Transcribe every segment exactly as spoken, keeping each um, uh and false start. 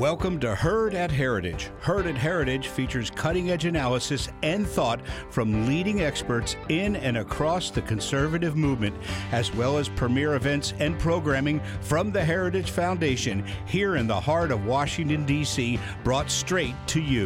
Welcome to Heard at Heritage. Heard at Heritage features cutting-edge analysis and thought from leading experts in and across the conservative movement, as well as premier events and programming from the Heritage Foundation here in the heart of Washington, D C, brought straight to you.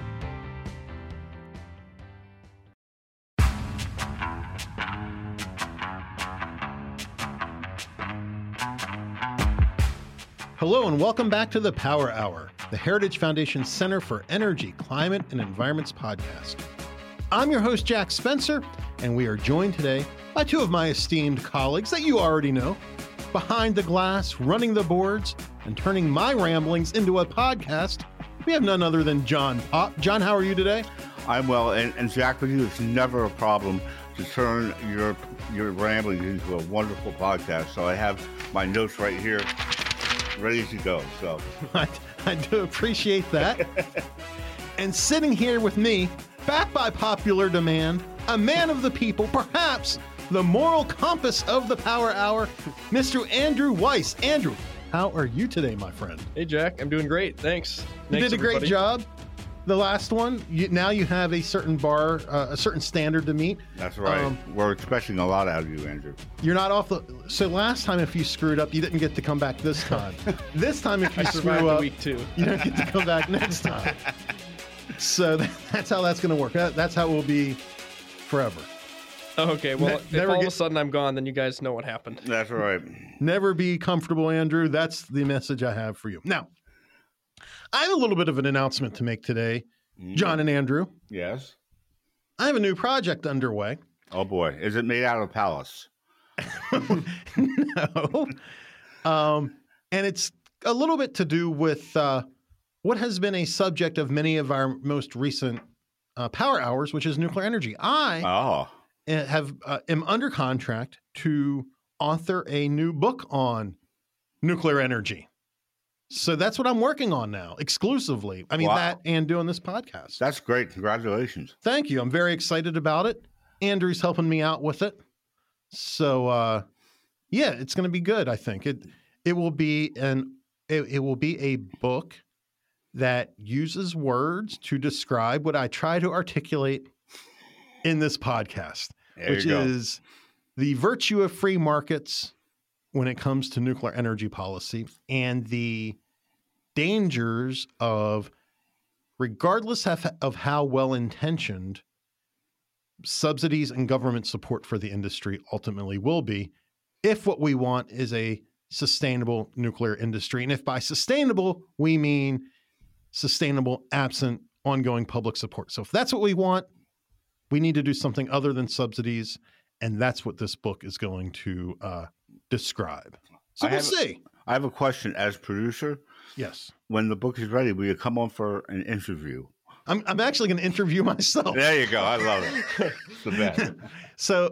Hello and welcome back to the Power Hour, the Heritage Foundation Center for Energy, Climate, and Environment's podcast. I'm your host, Jack Spencer, and we are joined today by two of my esteemed colleagues that you already know. Behind the glass, running the boards, and turning my ramblings into a podcast, we have none other than John Pop. John, how are you today? I'm well, and, and Jack, with you, it's never a problem to turn your your ramblings into a wonderful podcast. So I have my notes right here, ready to go. So I, I do appreciate that. And sitting here with me, back by popular demand, a man of the people, perhaps the moral compass of the Power Hour, Mister Andrew Weiss. Andrew, how are you today, my friend? Hey, Jack. I'm doing great. Thanks. You Thanks, did a great everybody. job. The last one, you, now you have a certain bar, uh, a certain standard to meet. that's right. Um, We're expecting a lot out of you, Andrew. You're not off the... So last time, if you screwed up, you didn't get to come back this time. This time, if you I screw survived up, the week two. you don't get to come back next time. So that, that's how that's going to work. That, that's how it will be forever. Oh, okay. Well, Ne- if never all get- of a sudden I'm gone, then you guys know what happened. That's right. Never be comfortable, Andrew. That's the message I have for you. Now, I have a little bit of an announcement to make today, John and Andrew. Yes. I have a new project underway. Oh boy, is it made out of pallets? No. Um, and it's a little bit to do with uh, what has been a subject of many of our most recent uh, power hours, which is nuclear energy. I Oh, uh, have uh, am under contract to author a new book on nuclear energy. So that's what I'm working on now, exclusively. I mean, Wow. that and doing this podcast. that's great. Congratulations. Thank you. I'm very excited about it. Andrew's helping me out with it. So, uh, yeah, it's going to be good. I think it, it will be an, it, it will be a book that uses words to describe what I try to articulate in this podcast, There which you go. is the virtue of free markets when it comes to nuclear energy policy and the dangers of, regardless of, of how well-intentioned subsidies and government support for the industry ultimately will be, if what we want is a sustainable nuclear industry. And if by sustainable, we mean sustainable absent ongoing public support. So if that's what we want, we need to do something other than subsidies. And that's what this book is going to uh, describe. So I we'll have- see. I have a question as producer. Yes. When the book is ready, will you come on for an interview? I'm, I'm actually going to interview myself. There you go. I love it. It's the best. So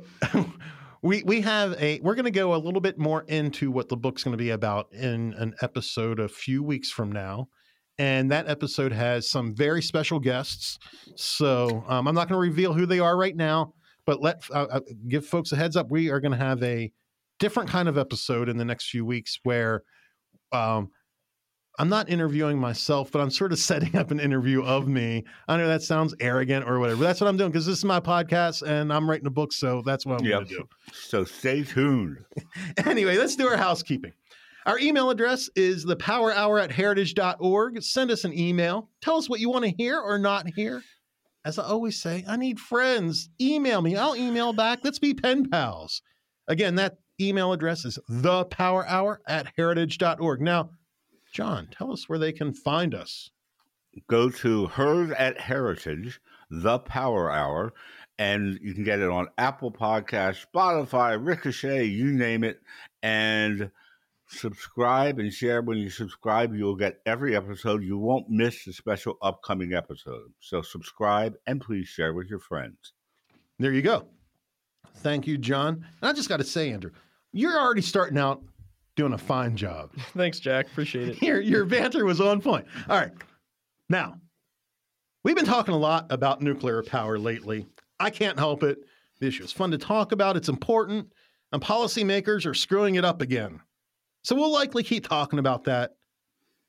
we we have a we're going to go a little bit more into what the book's going to be about in an episode a few weeks from now. And that episode has some very special guests. So um, I'm not going to reveal who they are right now, but let uh, uh, give folks a heads up. We are going to have a different kind of episode in the next few weeks where um, I'm not interviewing myself, but I'm sort of setting up an interview of me. I know that sounds arrogant or whatever. That's what I'm doing because this is my podcast and I'm writing a book. So that's what I'm Yep. going to do. So stay tuned. Anyway, let's do our housekeeping. Our email address is the power hour at heritage dot org. Send us an email. Tell us what you want to hear or not hear. As I always say, I need friends. Email me. I'll email back. Let's be pen pals. Again, that email address is the power hour at heritage dot org. Now, John, tell us where they can find us. Go to Heard at Heritage, The Power Hour, and you can get it on Apple Podcasts, Spotify, Ricochet, you name it, and subscribe and share. When you subscribe, you'll get every episode. You won't miss the special upcoming episode. So subscribe and please share with your friends. There you go. Thank you, John. And I just got to say, Andrew, you're already starting out doing a fine job. Thanks, Jack. Appreciate it. Your, your banter was on point. All right. Now, we've been talking a lot about nuclear power lately. I can't help it. The issue is fun to talk about. It's important. And policymakers are screwing it up again. So we'll likely keep talking about that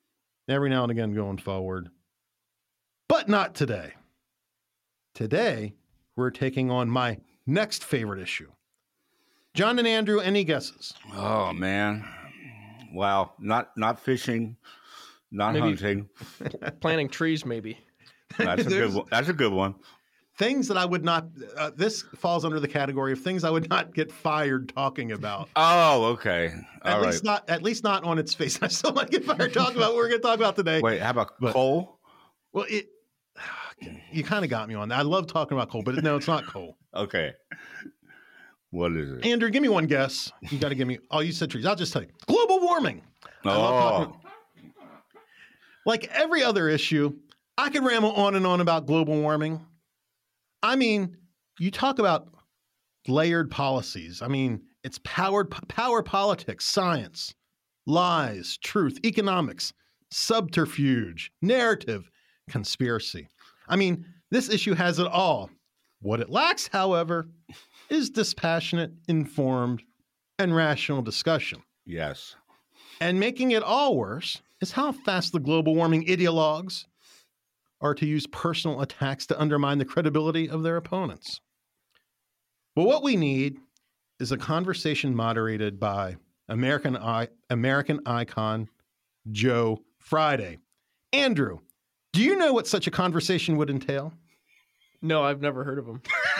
every now and again going forward. But not today. Today, we're taking on my next favorite issue. John and Andrew, any guesses? Oh, man. Wow. Not not fishing, not Maybe- hunting. Planting trees, maybe. That's a good There's- one. That's a good one. Things that I would not, uh, this falls under the category of things I would not get fired talking about. Oh, okay. At All right. least not, at least not on its face. I still might get fired talking about what we're going to talk about today. Wait, how about But- coal? Well, it, you kind of got me on that. I love talking about coal, but no, it's not coal. Okay. What is it? Andrew, give me one guess. You got to give me, oh, you said trees. I'll just tell you. Global warming. I love Oh, talking- Like every other issue, I could ramble on and on about global warming. I mean, you talk about layered policies. I mean, it's powered power politics, science, lies, truth, economics, subterfuge, narrative, conspiracy. I mean, this issue has it all. What it lacks, however, is dispassionate, informed, and rational discussion. yes. And making it all worse is how fast the global warming ideologues are to use personal attacks to undermine the credibility of their opponents. Well, what we need is a conversation moderated by American I- American icon Joe Friday. Andrew, do you know what such a conversation would entail? No, I've never heard of them.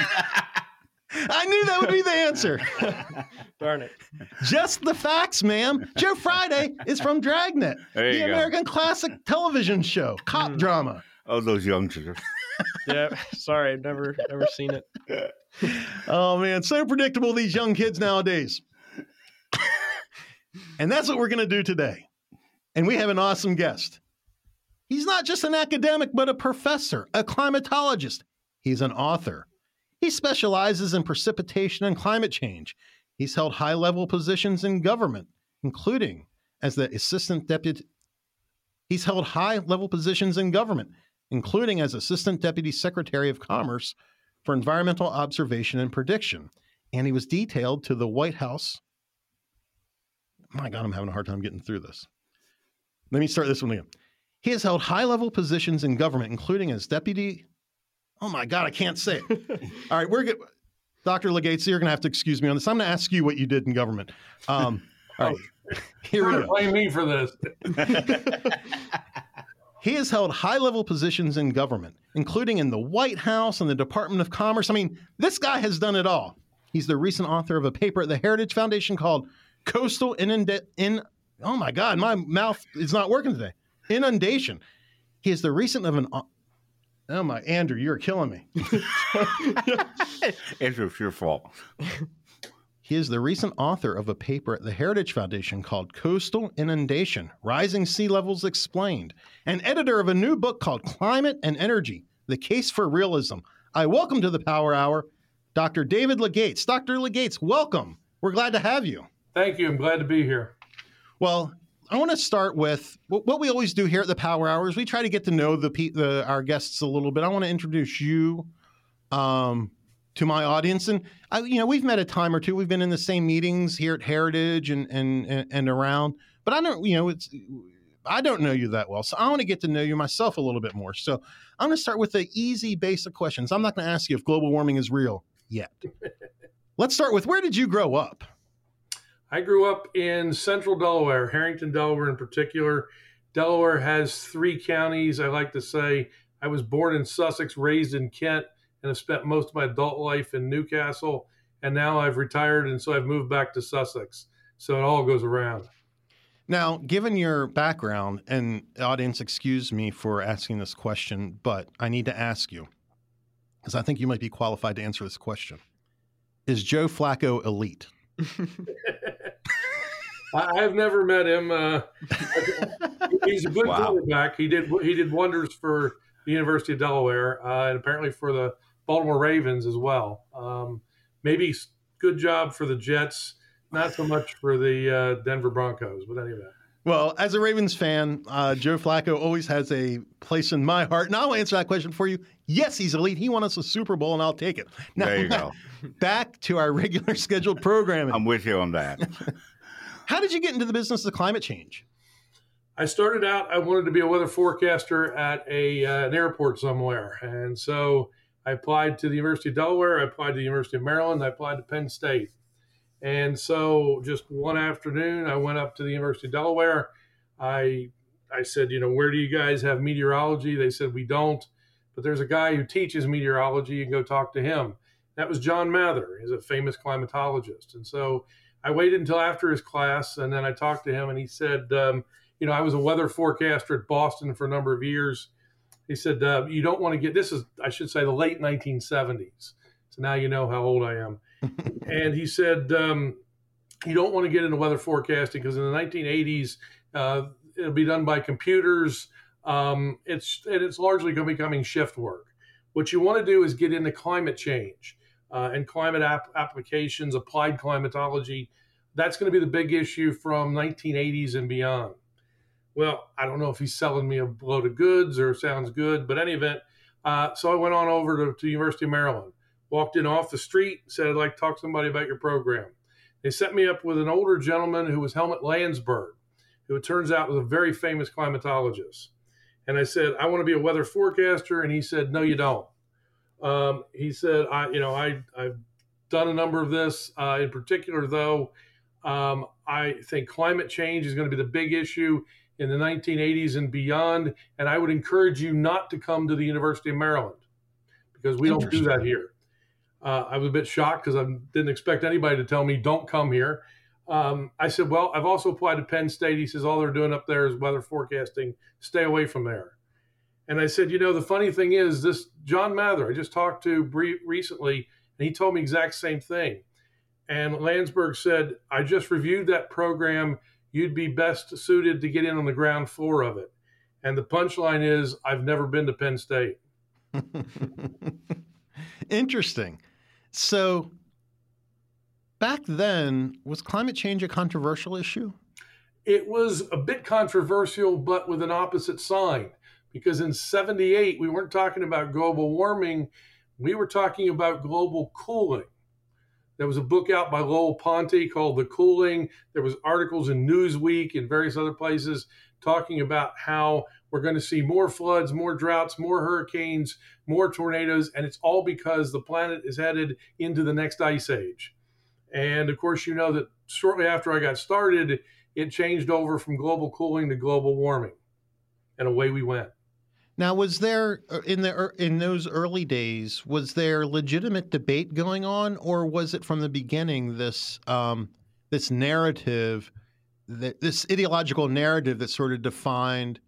I knew that would be the answer. Darn it. Just the facts, ma'am. Joe Friday is from Dragnet, There the you go. American classic television show, cop Mm. drama. Oh, those youngsters. Yeah, sorry, I've never never seen it. Oh, man, so predictable, these young kids nowadays. And that's what we're going to do today. And we have an awesome guest. He's not just an academic, but a professor, a climatologist. He's an author. He specializes in precipitation and climate change. He's held high-level positions in government, including as the assistant deputy. He's held high-level positions in government, including as assistant deputy secretary of commerce for environmental observation and prediction. And he was detailed to the White House. My God, I'm having a hard time getting through this. Let me start this one again. He has held high-level positions in government, including as deputy. Oh my God, I can't say it. All right, we're good. Doctor Legates, you're going to have to excuse me on this. I'm going to ask you what you did in government. Um, all right, here we go. Blame me for this. He has held high-level positions in government, including in the White House and the Department of Commerce. I mean, this guy has done it all. He's the recent author of a paper at the Heritage Foundation called Coastal Inunda- in Oh my God, my mouth is not working today. Inundation. He is the recent of an. Oh my, Andrew, you're killing me. It's your fault. He is the recent author of a paper at the Heritage Foundation called Coastal Inundation, Rising Sea Levels Explained, and editor of a new book called Climate and Energy, The Case for Realism. I welcome to the Power Hour, Doctor David Legates. Doctor Legates, welcome. We're glad to have you. Thank you. I'm glad to be here. Well, I want to start with what we always do here at the Power Hour is we try to get to know the, the our guests a little bit. I want to introduce you um, to my audience, and I, you know, we've met a time or two. We've been in the same meetings here at Heritage and and and around, but I don't, you know, it's I don't know you that well, so I want to get to know you myself a little bit more. So I'm going to start with the easy, basic questions. I'm not going to ask you if global warming is real yet. Let's start with, where did you grow up? I grew up in central Delaware, Harrington, Delaware in particular. Delaware has three counties. I like to say I was born in Sussex, raised in Kent, and have spent most of my adult life in Newcastle. And now I've retired, and so I've moved back to Sussex. So it all goes around. Now, given your background, and audience, excuse me for asking this question, but I need to ask you, because I think you might be qualified to answer this question. Is Joe Flacco elite? I, I've never met him. Uh, he's a good Wow. quarterback. He did he did wonders for the University of Delaware, uh, and apparently for the Baltimore Ravens as well. Um, maybe s- good job for the Jets, not so much for the uh, Denver Broncos. But anyway, Well, as a Ravens fan, uh, Joe Flacco always has a place in my heart. And I'll answer that question for you. Yes, he's elite. He won us a Super Bowl, and I'll take it. Now, There you go. back to our regular scheduled programming. I'm with you on that. How did you get into the business of climate change? I started out, I wanted to be a weather forecaster at a uh, an airport somewhere. And so I applied to the University of Delaware, I applied to the University of Maryland, I applied to Penn State. And so just one afternoon, I went up to the University of Delaware. I I said, you know, where do you guys have meteorology? They said, we don't, but there's a guy who teaches meteorology. You can go talk to him. That was John Mather. He's a famous climatologist. And so I waited until after his class, and then I talked to him, and he said, um, you know, I was a weather forecaster at Boston for a number of years. He said, uh, you don't want to get, this is, I should say, the late nineteen seventies. So now you know how old I am. And he said, um, you don't want to get into weather forecasting because in the nineteen eighties, uh, it'll be done by computers. Um, it's, and it's largely going to be becoming shift work. What you want to do is get into climate change uh, and climate ap- applications, applied climatology. That's going to be the big issue from nineteen eighties and beyond. Well, I don't know if he's selling me a load of goods or sounds good, but any event, uh, so I went on over to, to University of Maryland, walked in off the street, said, I'd like to talk to somebody about your program. They set me up with an older gentleman who was Helmut Landsberg, who it turns out was a very famous climatologist. And I said, I want to be a weather forecaster. And he said, no, you don't. Um, he said, I, you know, I, I've done a number of this. Uh, in particular, though, um, I think climate change is going to be the big issue in the nineteen eighties and beyond. And I would encourage you not to come to the University of Maryland because we don't do that here. Uh, I was a bit shocked because I didn't expect anybody to tell me, don't come here. Um, I said, well, I've also applied to Penn State. He says, all they're doing up there is weather forecasting. Stay away from there. And I said, you know, the funny thing is this John Mather, I just talked to bre- recently, and he told me exact same thing. And Landsberg said, I just reviewed that program. You'd be best suited to get in on the ground floor of it. And the punchline is, I've never been to Penn State. Interesting. So back then, was climate change a controversial issue? It was a bit controversial, but with an opposite sign. Because in seventy-eight, we weren't talking about global warming. We were talking about global cooling. There was a book out by Lowell Ponte called The Cooling. There was articles in Newsweek and various other places talking about how we're going to see more floods, more droughts, more hurricanes, more tornadoes, and it's all because the planet is headed into the next ice age. And of course, you know that shortly after I got started, it changed over from global cooling to global warming, and away we went. Now, was there in the in those early days, was there legitimate debate going on, or was it from the beginning this um, this narrative, that this ideological narrative that sort of defined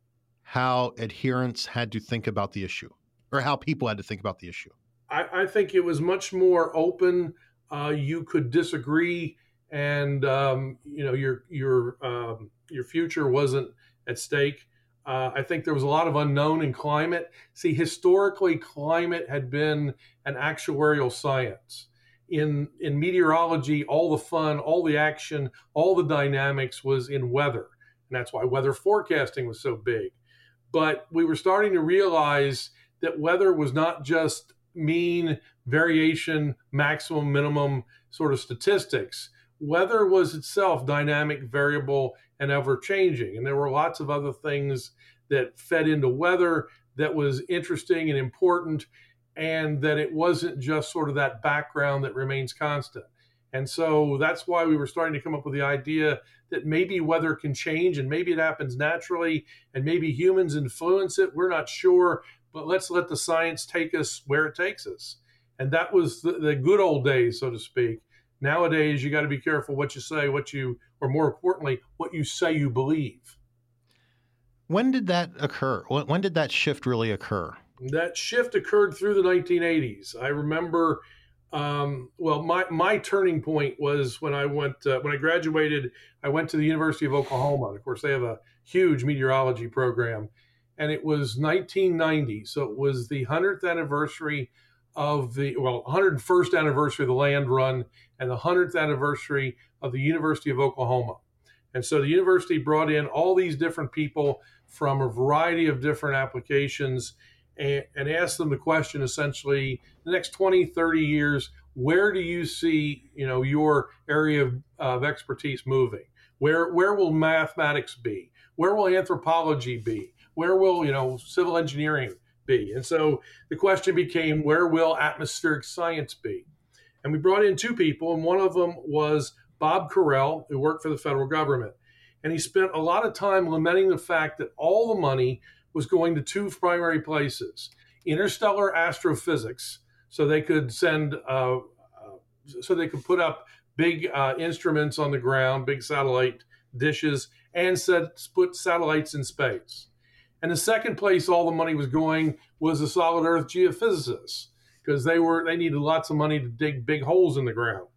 how adherents had to think about the issue, or how people had to think about the issue? I, I think it was much more open. Uh, you could disagree, and um, you know your your um, your future wasn't at stake. Uh, I think there was a lot of unknown in climate. See, historically, climate had been an actuarial science. In in meteorology, all the fun, all the action, all the dynamics was in weather. And that's why weather forecasting was so big. But we were starting to realize that weather was not just mean, variation, maximum, minimum sort of statistics. Weather was itself dynamic, variable, and ever-changing. And there were lots of other things that fed into weather that was interesting and important, and that it wasn't just sort of that background that remains constant. And so that's why we were starting to come up with the idea that maybe weather can change, and maybe it happens naturally, and maybe humans influence it. We're not sure, but let's let the science take us where it takes us. And that was the, the good old days, so to speak. Nowadays, you got to be careful what you say, what you, or more importantly, what you say you believe. When did that occur? When did that shift really occur? That shift occurred through the nineteen eighties. I remember, um, well, my, my turning point was when I went, uh, when I graduated, I went to the University of Oklahoma. And of course, they have a huge meteorology program. And it was nineteen ninety. So it was the hundredth anniversary of the, well, one hundred first anniversary of the land run and the hundredth anniversary of the University of Oklahoma. And so the university brought in all these different people from a variety of different applications and, and asked them the question, essentially, the next twenty, thirty years, where do you see, you know, your area of, of expertise moving? Where, where will mathematics be? where will anthropology be? Where will, you know, civil engineering be? And so the question became, where will atmospheric science be? And we brought in two people, and one of them was Bob Carell, who worked for the federal government. And he spent a lot of time lamenting the fact that all the money was going to two primary places: interstellar astrophysics, so they could send, uh, uh, so they could put up big uh, instruments on the ground, big satellite dishes, and set, put satellites in space. And the second place all the money was going was the solid Earth geophysicists, because they were they needed lots of money to dig big holes in the ground.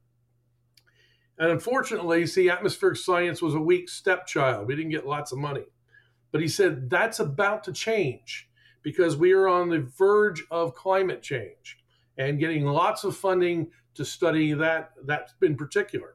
And unfortunately, see, atmospheric science was a weak stepchild. We didn't get lots of money. But he said that's about to change, because we are on the verge of climate change and getting lots of funding to study that, that in particular.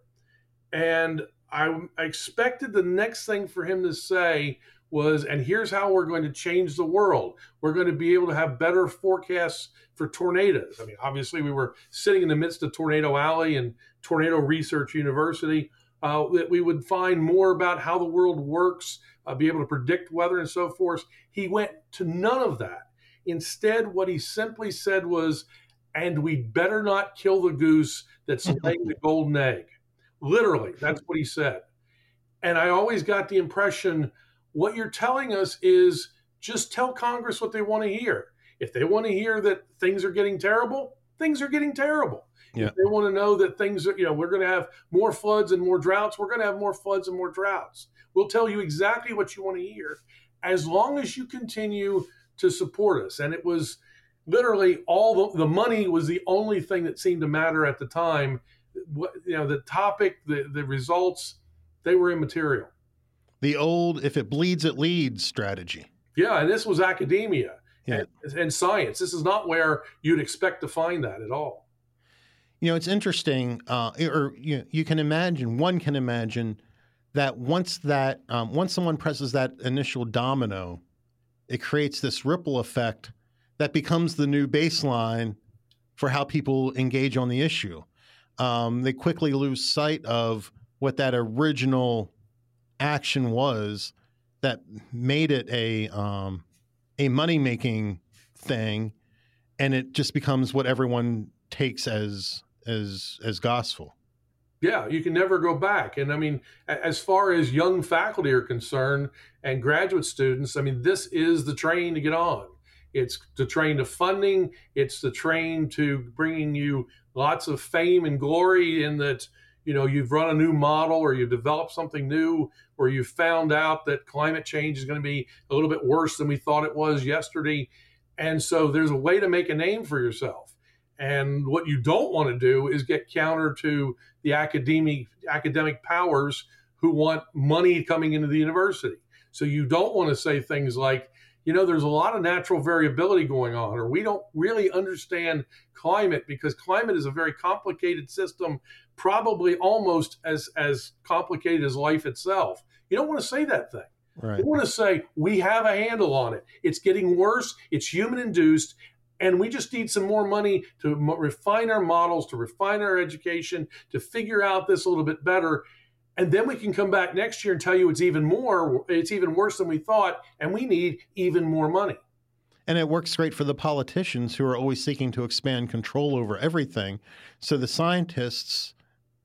And I, I expected the next thing for him to say was, and here's how we're going to change the world. We're going to be able to have better forecasts for tornadoes. I mean, obviously, we were sitting in the midst of Tornado Alley and Tornado Research University, uh, that we would find more about how the world works, uh, be able to predict weather and so forth. He went to none of that. Instead, what he simply said was, and we better not kill the goose that's laying the golden egg. Literally, that's what he said. And I always got the impression, what you're telling us is just tell Congress what they want to hear. If they want to hear that things are getting terrible, things are getting terrible. Yeah. If they want to know that things are, you know, we're going to have more floods and more droughts, we're going to have more floods and more droughts. We'll tell you exactly what you want to hear, as long as you continue to support us. And it was literally all the, the money was the only thing that seemed to matter at the time. What, you know, the topic, the, the results, they were immaterial. The old, if it bleeds, it leads strategy. Yeah, and this was academia yeah. and, and science. This is not where you'd expect to find that at all. You know, it's interesting, uh, or you know, you can imagine, one can imagine that once that, um, once someone presses that initial domino, it creates this ripple effect that becomes the new baseline for how people engage on the issue. Um, they quickly lose sight of what that original action was that made it a um, a money-making thing, and it just becomes what everyone takes as as as gospel. Yeah, you can never go back. And I mean, as far as young faculty are concerned and graduate students, I mean, this is the train to get on. It's the train to funding. It's the train to bringing you lots of fame and glory in that, you know, you've run a new model or you've developed something new, or you found out that climate change is going to be a little bit worse than we thought it was yesterday. And so there's a way to make a name for yourself. And what you don't want to do is get counter to the academic academic powers who want money coming into the university. So you don't want to say things like, you know, there's a lot of natural variability going on, or we don't really understand climate because climate is a very complicated system, probably almost as, as complicated as life itself. You don't want to say that thing. Right. You want to say, we have a handle on it. It's getting worse. It's human induced. And we just need some more money to mo- refine our models, to refine our education, to figure out this a little bit better. And then we can come back next year and tell you it's even more, it's even worse than we thought, and we need even more money. And it works great for the politicians who are always seeking to expand control over everything. So the scientists,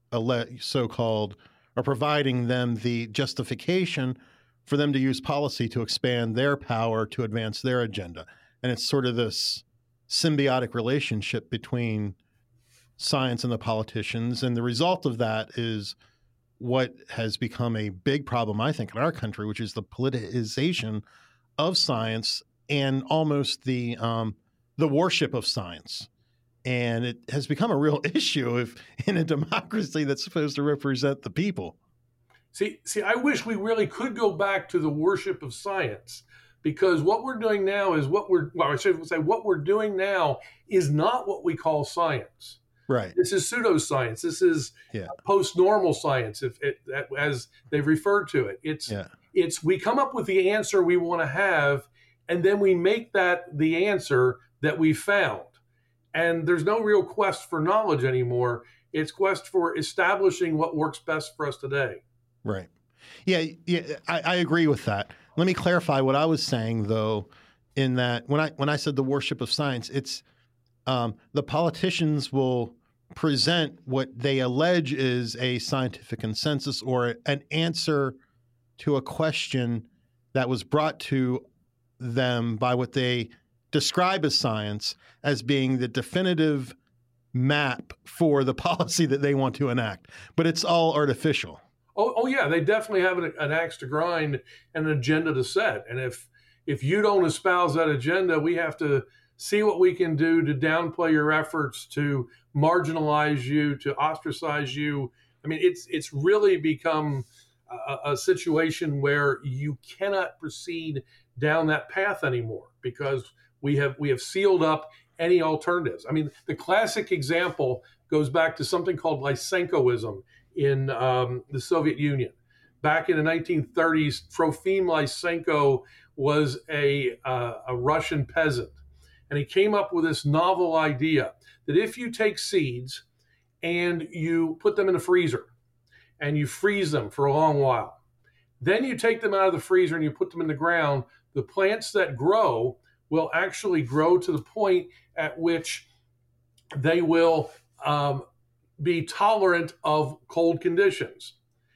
so-called, are providing them the justification for them to use policy to expand their power to advance their agenda. And it's sort of this symbiotic relationship between science and the politicians. And the result of that is what has become a big problem, I think, in our country, which is the politicization of science and almost the um, the worship of science. And it has become a real issue if in a democracy that's supposed to represent the people. See, see, I wish we really could go back to the worship of science, because what we're doing now is what we're, well, I should say what we're doing now is not what we call science. Right. This is pseudoscience. This is yeah. post-normal science, if it, as they've referred to it. It's yeah. it's we come up with the answer we want to have, and then we make that the answer that we found. And there's no real quest for knowledge anymore. It's quest for establishing what works best for us today. Right. Yeah, yeah, I, I agree with that. Let me clarify what I was saying, though, in that when I when I said the worship of science, it's um, the politicians will present what they allege is a scientific consensus or an answer to a question that was brought to them by what they describe as science as being the definitive map for the policy that they want to enact. But it's all artificial. Oh, oh yeah, they definitely have an, an axe to grind and an agenda to set. And if if you don't espouse that agenda, we have to see what we can do to downplay your efforts, to marginalize you, to ostracize you. I mean, it's it's really become a, a situation where you cannot proceed down that path anymore because we have we have sealed up any alternatives. I mean, the classic example goes back to something called Lysenkoism in um, the Soviet Union. Back in the nineteen thirties, Trofim Lysenko was a, uh, a Russian peasant. And he came up with this novel idea that if you take seeds and you put them in a freezer and you freeze them for a long while, then you take them out of the freezer and you put them in the ground, the plants that grow will actually grow to the point at which they will um, be tolerant of cold conditions.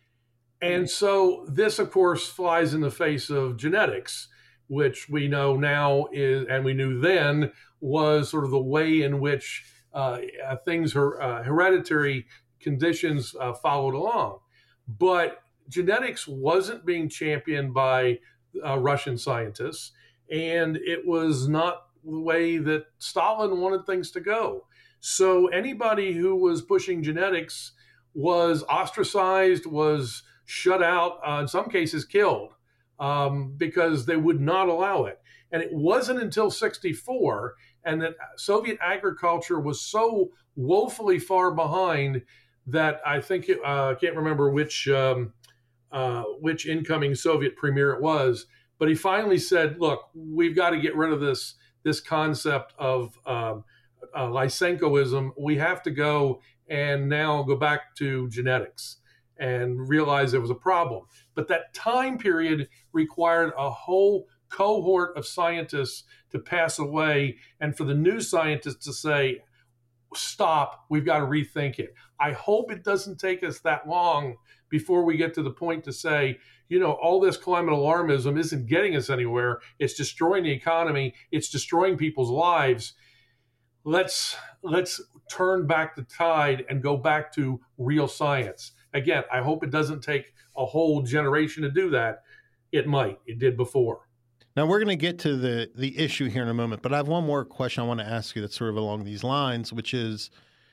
And so this, of course, flies in the face of genetics, which we know now is, and we knew then, was sort of the way in which uh, things, her, uh, hereditary conditions uh, followed along. But genetics wasn't being championed by uh, Russian scientists, and it was not the way that Stalin wanted things to go. So anybody who was pushing genetics was ostracized, was shut out, uh, in some cases killed, um, because they would not allow it. And it wasn't until sixty-four, and that Soviet agriculture was so woefully far behind that I think, it, uh, I can't remember which um, uh, which incoming Soviet premier it was, but he finally said, look, we've got to get rid of this, this concept of um, uh, Lysenkoism. We have to go and now go back to genetics and realize there was a problem. But that time period required a whole cohort of scientists to pass away and for the new scientists to say, stop, we've got to rethink it. I hope it doesn't take us that long before we get to the point to say, you know, all this climate alarmism isn't getting us anywhere. It's destroying the economy. It's destroying people's lives. Let's let's turn back the tide and go back to real science. Again, I hope it doesn't take a whole generation to do that. It might. It did before. Now, we're going to get to the, the issue here in a moment, but I have one more question I want to ask you that's sort of along these lines, which is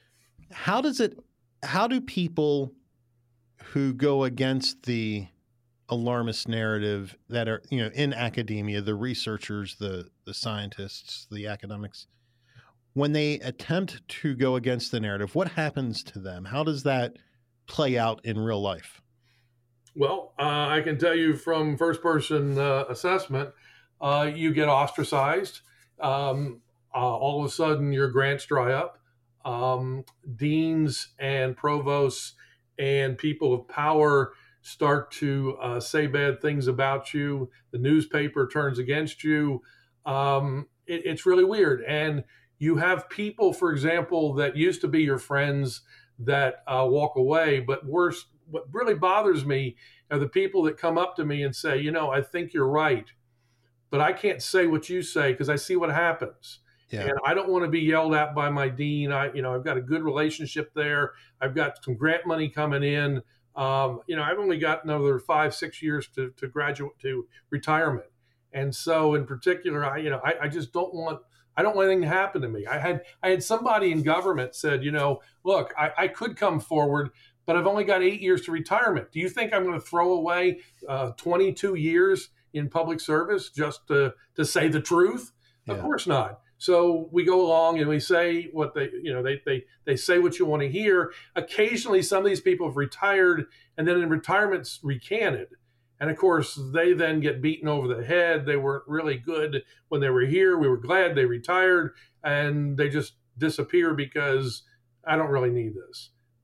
how does it, how do people who go against the alarmist narrative that are, you know, in academia, the researchers, the, the scientists, the academics, when they attempt to go against the narrative, what happens to them? How does that play out in real life? Well, uh, I can tell you from first-person uh, assessment, uh, you get ostracized. Um, uh, all of a sudden, your grants dry up. Um, deans and provosts and people of power start to uh, say bad things about you. The newspaper turns against you. Um, it, it's really weird. And you have people, for example, that used to be your friends that uh, walk away. But worse, what really bothers me are the people that come up to me and say, you know, I think you're right, but I can't say what you say because I see what happens. Yeah. And I don't want to be yelled at by my dean. I, you know, I've got a good relationship there. I've got some grant money coming in. Um, you know, I've only got another five, six years to, to graduate to retirement. And so in particular, I, you know, I, I just don't want, I don't want anything to happen to me. I had, I had somebody in government said, you know, look, I, I could come forward, but I've only got eight years to retirement. Do you think I'm going to throw away uh, twenty-two years in public service just to, to say the truth? Yeah. Of course not. So we go along and we say what they, you know, they, they, they say what you want to hear. Occasionally, some of these people have retired and then in retirement's recanted. And of course, they then get beaten over the head. They weren't really good when they were here. We were glad they retired, and they just disappear because I don't really need this.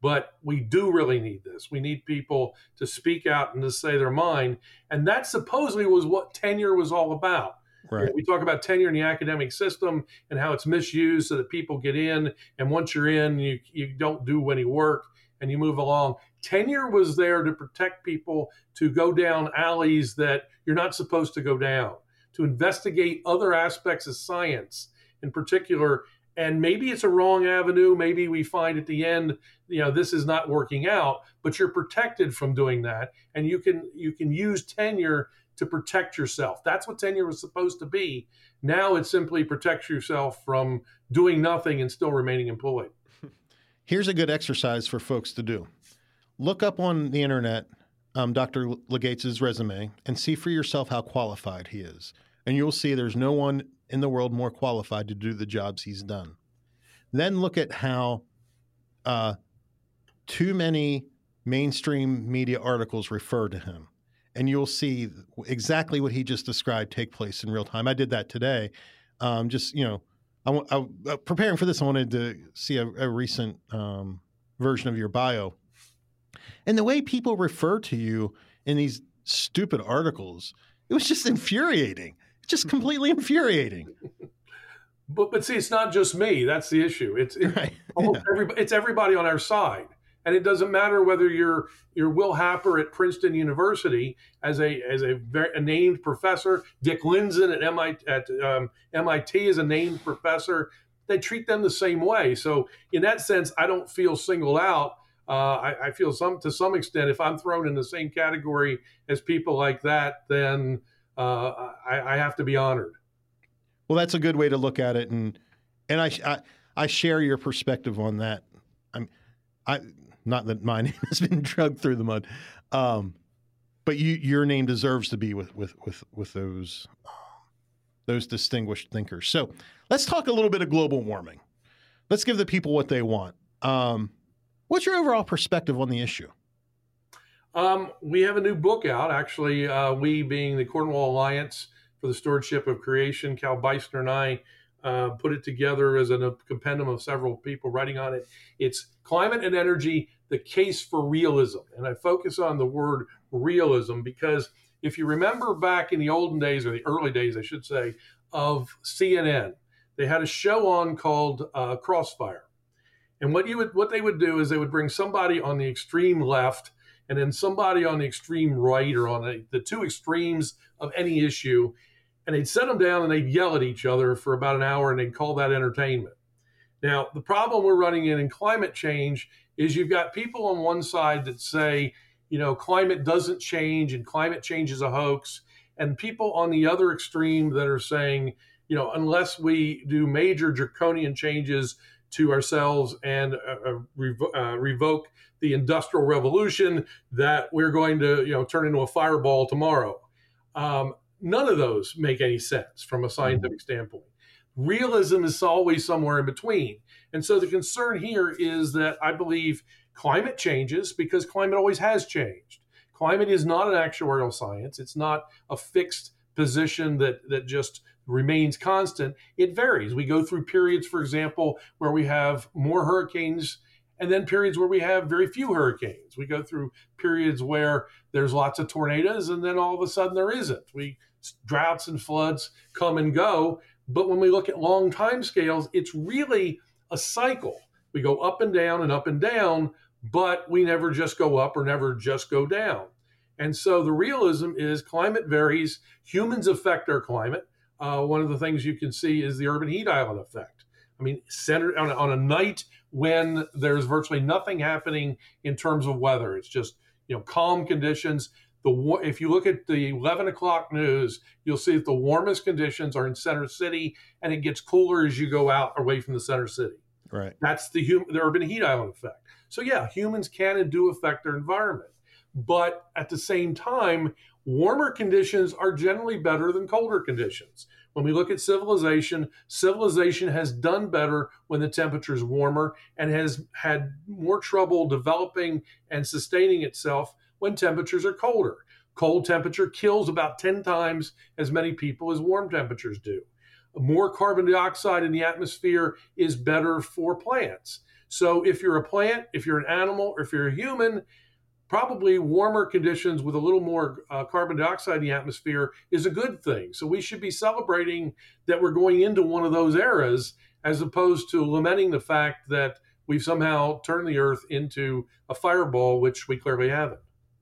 But we do really need this. We need people to speak out and to say their mind. And that supposedly was what tenure was all about. Right. We talk about tenure in the academic system and how it's misused so that people get in. And once you're in, you, you don't do any work and you move along. Tenure was there to protect people, to go down alleys that you're not supposed to go down, to investigate other aspects of science in particular. And maybe it's a wrong avenue. Maybe we find at the end, you know, this is not working out, but you're protected from doing that. And you can you can use tenure to protect yourself. That's what tenure was supposed to be. Now it simply protects yourself from doing nothing and still remaining employed. Here's a good exercise for folks to do. Look up on the internet um, Doctor Legates' resume and see for yourself how qualified he is. And you'll see there's no one in the world more qualified to do the jobs he's done. Then look at how uh, too many mainstream media articles refer to him. And you'll see exactly what he just described take place in real time. I did that today. Um, just, you know, I, I, uh, preparing for this, I wanted to see a, a recent um, version of your bio. And the way people refer to you in these stupid articles, it was just infuriating. Just completely infuriating. But but see, it's not just me. That's the issue. It's it's, Right. almost Yeah. everybody, it's everybody on our side. And it doesn't matter whether you're you're Will Happer at Princeton University as a as a, very, a named professor, Dick Lindzen at M I T at um, M I T as a named professor. They treat them the same way. So in that sense, I don't feel singled out. Uh, I, I feel some to some extent, if I'm thrown in the same category as people like that, then uh, I, I have to be honored. Well, that's a good way to look at it, and and I I, I share your perspective on that. I'm I not that my name has been dragged through the mud, um, but you your name deserves to be with with with with those those distinguished thinkers. So let's talk a little bit of global warming. Let's give the people what they want. Um, what's your overall perspective on the issue? Um, we have a new book out, actually, uh, we being the Cornwall Alliance for the Stewardship of Creation. Cal Beisner and I uh, put it together as a compendium of several people writing on it. It's Climate and Energy, the Case for Realism. And I focus on the word realism because if you remember back in the olden days, or the early days, I should say, of C N N, they had a show on called uh, Crossfire. And what you would, what they would do is they would bring somebody on the extreme left and then somebody on the extreme right, or on the, the two extremes of any issue, and they'd set them down and they'd yell at each other for about an hour, and they'd call that entertainment. Now, the problem we're running in in climate change is you've got people on one side that say, you know, climate doesn't change and climate change is a hoax, and people on the other extreme that are saying, you know, unless we do major draconian changes to ourselves and uh, revo- uh, revoke the Industrial Revolution, that we're going to, you know, turn into a fireball tomorrow. Um, none of those make any sense from a scientific standpoint. Realism is always somewhere in between. And so the concern here is that I believe climate changes because climate always has changed. Climate is not an actuarial science. It's not a fixed position that, that just remains constant. It varies. We go through periods, for example, where we have more hurricanes and then periods where we have very few hurricanes. We go through periods where there's lots of tornadoes and then all of a sudden there isn't. We droughts and floods come and go. But when we look at long time scales, it's really a cycle. We go up and down and up and down, but we never just go up or never just go down. And so the realism is climate varies. Humans affect our climate. Uh, one of the things you can see is the urban heat island effect. I mean, centered on a, on a night when there's virtually nothing happening in terms of weather. It's just, you know, calm conditions. The if you look at the eleven o'clock news, you'll see that the warmest conditions are in Center City, and it gets cooler as you go out away from the Center City. Right. That's the, hum, the urban heat island effect. So yeah, humans can and do affect their environment. But at the same time, warmer conditions are generally better than colder conditions. When we look at civilization, civilization has done better when the temperature is warmer and has had more trouble developing and sustaining itself when temperatures are colder. Cold temperature kills about ten times as many people as warm temperatures do. More carbon dioxide in the atmosphere is better for plants. So if you're a plant, if you're an animal, or if you're a human, probably warmer conditions with a little more uh, carbon dioxide in the atmosphere is a good thing. So we should be celebrating that we're going into one of those eras, as opposed to lamenting the fact that we've somehow turned the Earth into a fireball, which we clearly haven't.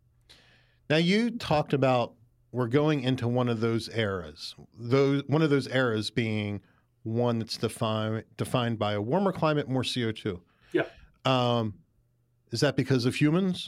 Now, you talked about we're going into one of those eras, those one of those eras being one that's defined defined by a warmer climate, more C O two. Yeah. Um, is that because of humans?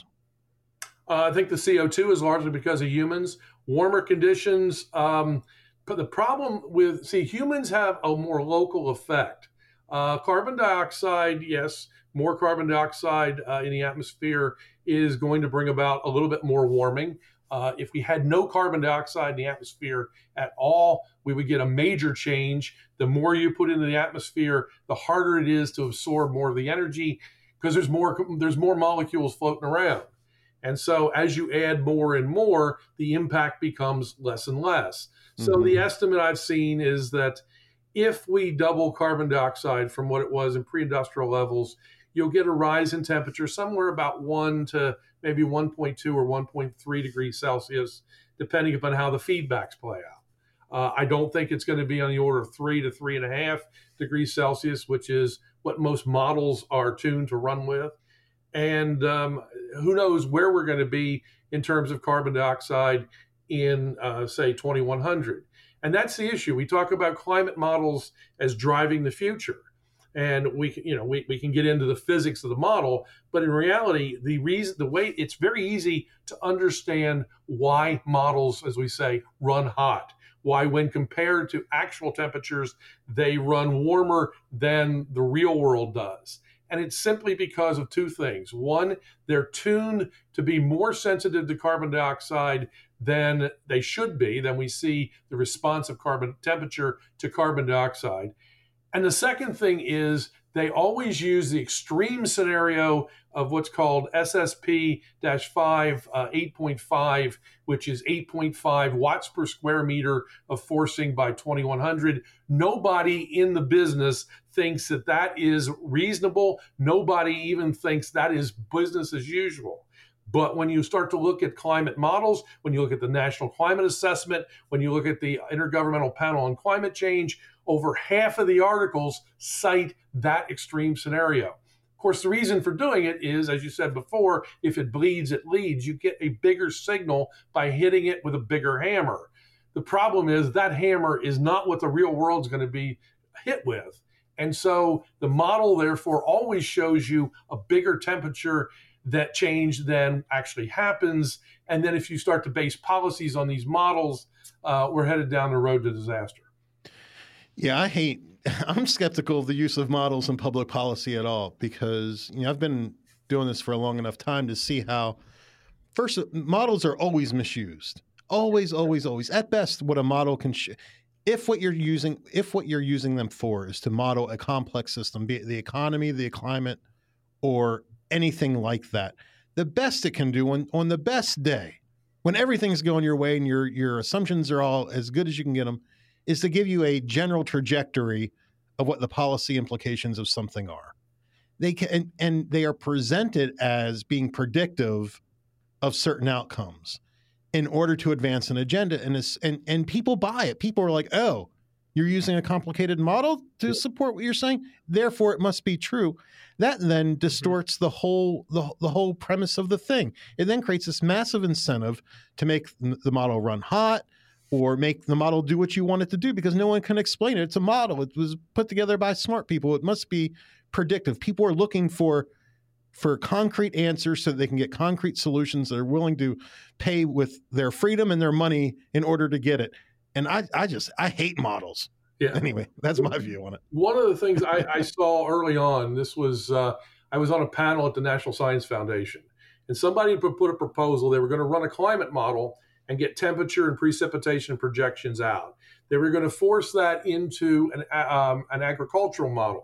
Uh, I think the C O two is largely because of humans. Warmer conditions. Um, but the problem with, see, humans have a more local effect. Uh, carbon dioxide, yes, more carbon dioxide uh, in the atmosphere is going to bring about a little bit more warming. Uh, if we had no carbon dioxide in the atmosphere at all, we would get a major change. The more you put into the atmosphere, the harder it is to absorb more of the energy, because there's more there's more molecules floating around. And so as you add more and more, the impact becomes less and less. So mm-hmm. the estimate I've seen is that if we double carbon dioxide from what it was in pre-industrial levels, you'll get a rise in temperature somewhere about one to maybe one point two or one point three degrees Celsius, depending upon how the feedbacks play out. Uh, I don't think it's going to be on the order of three to three and a half degrees Celsius, which is what most models are tuned to run with. And um, who knows where we're going to be in terms of carbon dioxide in, uh, say, twenty-one hundred. And that's the issue. We talk about climate models as driving the future. And we can, you know, we, we can get into the physics of the model, but in reality, the reason, the way, it's very easy to understand why models, as we say, run hot. Why, when compared to actual temperatures, they run warmer than the real world does. And it's simply because of two things. One, they're tuned to be more sensitive to carbon dioxide than they should be, than we see the response of carbon temperature to carbon dioxide. And the second thing is they always use the extreme scenario of what's called S S P five, uh, eight point five, which is eight point five watts per square meter of forcing by twenty-one hundred. Nobody in the business thinks that that is reasonable. Nobody even thinks that is business as usual. But when you start to look at climate models, when you look at the National Climate Assessment, when you look at the Intergovernmental Panel on Climate Change, over half of the articles cite that extreme scenario. Of course, the reason for doing it is, as you said before, if it bleeds, it leads. You get a bigger signal by hitting it with a bigger hammer. The problem is that hammer is not what the real world's going to be hit with. And so the model, therefore, always shows you a bigger temperature that change than actually happens. And then if you start to base policies on these models, uh, we're headed down the road to disaster. Yeah, I hate, I'm skeptical of the use of models in public policy at all, because, you know, I've been doing this for a long enough time to see how, first, models are always misused. Always, always, always. At best, what a model can, sh- if what you're using, if what you're using them for is to model a complex system, be it the economy, the climate, or anything like that, the best it can do on, on the best day, when everything's going your way and your your assumptions are all as good as you can get them, is to give you a general trajectory of what the policy implications of something are. They can, and, and they are presented as being predictive of certain outcomes in order to advance an agenda. And, and, and people buy it. People are like, oh, you're using a complicated model to support what you're saying, therefore it must be true. That then distorts the whole the, the whole premise of the thing. It then creates this massive incentive to make the model run hot, or make the model do what you want it to do, because no one can explain it. It's a model. It was put together by smart people. It must be predictive. People are looking for for concrete answers so that they can get concrete solutions that are willing to pay with their freedom and their money in order to get it. And I, I just, I hate models. Yeah. Anyway, that's my view on it. One of the things I, I saw early on, this was, uh, I was on a panel at the National Science Foundation, and somebody put a proposal. They were going to run a climate model and get temperature and precipitation projections out. They were going to force that into an, um, an agricultural model.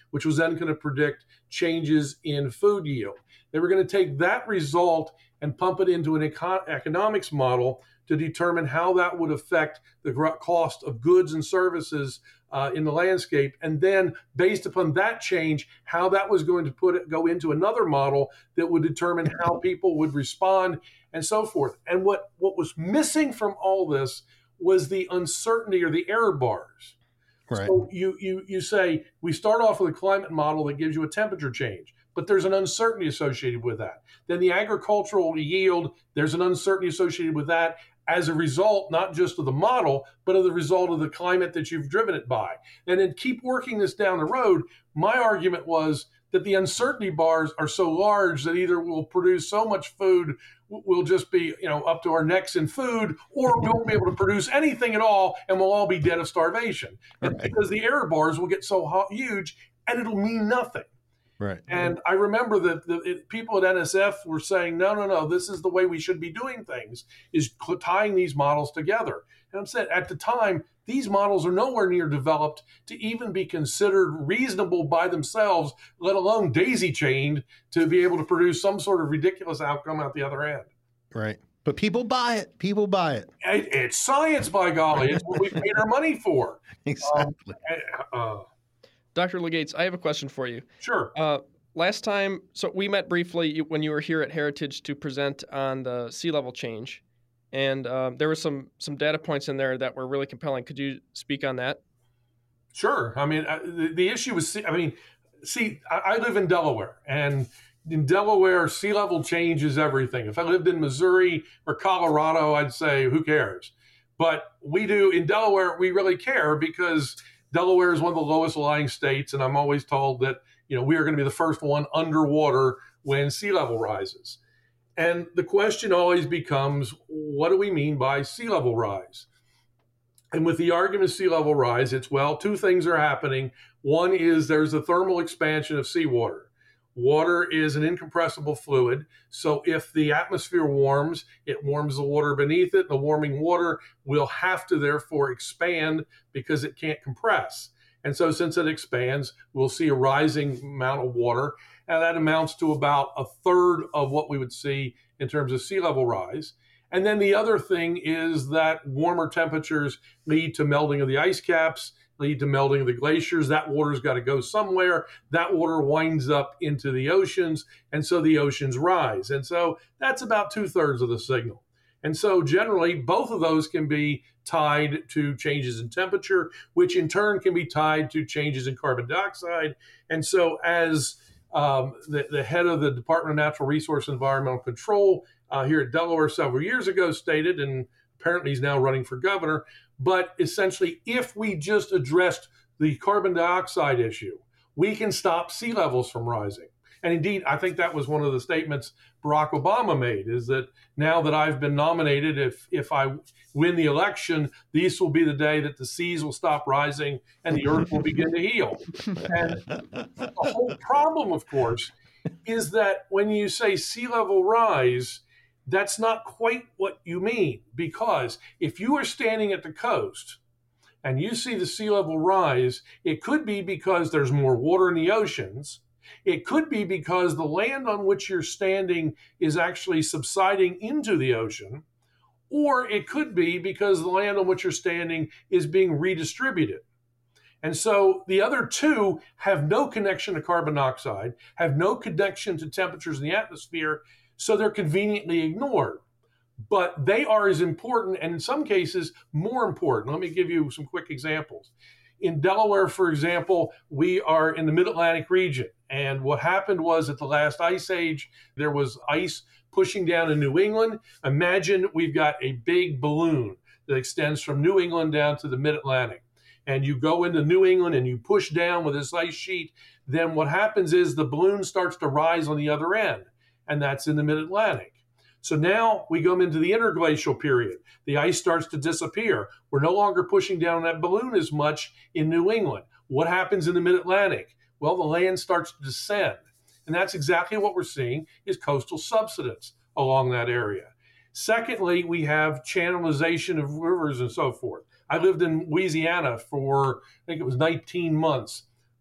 which was then going to predict changes in food yield. They were going to take that result and pump it into an econ- economics model to determine how that would affect the cost of goods and services uh, in the landscape. And then based upon that change, how that was going to put it, go into another model that would determine how people would respond and so forth. And what, what was missing from all this was the uncertainty or the error bars. Right. So you, you, you say, we start off with a climate model that gives you a temperature change, but there's an uncertainty associated with that. Then the agricultural yield, there's an uncertainty associated with that as a result, not just of the model, but of the result of the climate that you've driven it by. And then keep working this down the road. My argument was that the uncertainty bars are so large that either we'll produce so much food, we'll just be, you know, up to our necks in food, or we won't be able to produce anything at all, and we'll all be dead of starvation. Right. Because the error bars will get so hot, huge, and it'll mean nothing. Right. And I remember that the it, people at N S F were saying, no, no, no, this is the way we should be doing things, is tying these models together. And I'm saying at the time, these models are nowhere near developed to even be considered reasonable by themselves, let alone daisy-chained to be able to produce some sort of ridiculous outcome at the other end. Right. But people buy it. People buy it. it it's science, by golly. It's what we paid our money for. Exactly. Um, uh, Doctor Legates, I have a question for you. Sure. Uh, last time, so we met briefly when you were here at Heritage to present on the sea level change. And um, there were some some data points in there that were really compelling. Could you speak on that? Sure. I mean, uh, the, the issue was, I mean, see, I, I live in Delaware, and in Delaware, sea level change is everything. If I lived in Missouri or Colorado, I'd say, who cares? But we do, in Delaware, we really care because Delaware is one of the lowest lying states, and I'm always told that, you know, we are going to be the first one underwater when sea level rises. And the question always becomes, what do we mean by sea level rise? And with the argument of sea level rise, it's, well, two things are happening. One is there's a thermal expansion of seawater. Water is an incompressible fluid. So if the atmosphere warms, it warms the water beneath it. The warming water will have to therefore expand because it can't compress. And so since it expands, we'll see a rising amount of water. And that amounts to about a third of what we would see in terms of sea level rise. And then the other thing is that warmer temperatures lead to melting of the ice caps, lead to melting of the glaciers. That water's got to go somewhere. That water winds up into the oceans, and so the oceans rise. And so that's about two-thirds of the signal. And so generally, both of those can be tied to changes in temperature, which in turn can be tied to changes in carbon dioxide. And so as um, the, the head of the Department of Natural Resource and Environmental Control uh, here at Delaware several years ago stated, and apparently he's now running for governor, but essentially, if we just addressed the carbon dioxide issue, we can stop sea levels from rising. And indeed, I think that was one of the statements Barack Obama made, is that now that I've been nominated, if if I win the election, this will be the day that the seas will stop rising and the earth will begin to heal. And the whole problem, of course, is that when you say sea level rise, that's not quite what you mean, because if you are standing at the coast and you see the sea level rise, it could be because there's more water in the oceans. It could be because the land on which you're standing is actually subsiding into the ocean, or it could be because the land on which you're standing is being redistributed. And so the other two have no connection to carbon dioxide, have no connection to temperatures in the atmosphere, so they're conveniently ignored. But they are as important, and in some cases, more important. Let me give you some quick examples. In Delaware, for example, we are in the mid-Atlantic region. And what happened was at the last ice age, there was ice pushing down in New England. Imagine we've got a big balloon that extends from New England down to the mid-Atlantic. And you go into New England and you push down with this ice sheet. Then what happens is the balloon starts to rise on the other end. And that's in the mid-Atlantic. So now we go into the interglacial period. The ice starts to disappear. We're no longer pushing down that balloon as much in New England. What happens in the mid-Atlantic? Well, the land starts to descend. And that's exactly what we're seeing is coastal subsidence along that area. Secondly, we have channelization of rivers and so forth. I lived in Louisiana for, I think it was nineteen months.